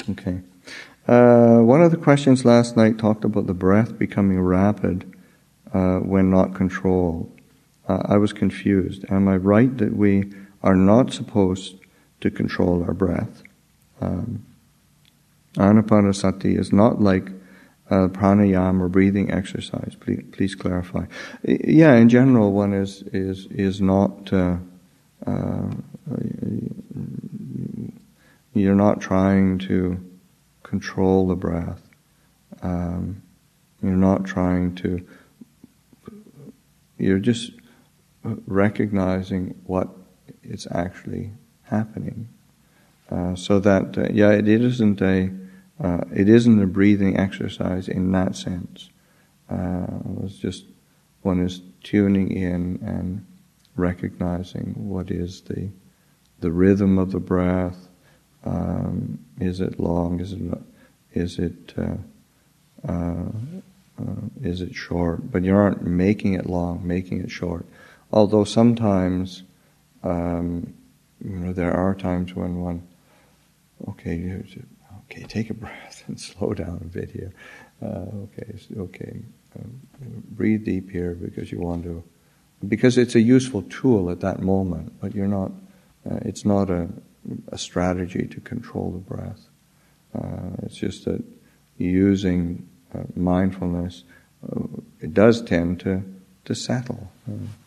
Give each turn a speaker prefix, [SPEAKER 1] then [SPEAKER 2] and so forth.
[SPEAKER 1] Okay. One of the questions last night talked about the breath becoming rapid when not controlled. I was confused. Am I right that we are not supposed to control our breath? Anapanasati is not like pranayama or breathing exercise. Please clarify. Yeah, in general, one is not. You're not trying to control the breath. You're not trying to. You're just recognizing what is actually happening. So that it isn't a breathing exercise in that sense. It's just one is tuning in and recognizing what is the rhythm of the breath. Is it long? Is it short? But you aren't making it long, making it short. Although sometimes, there are times when one, okay, take a breath and slow down a bit here. Breathe deep here because it's a useful tool at that moment, but you're not. It's not a strategy to control the breath. It's just that using mindfulness, it does tend to settle.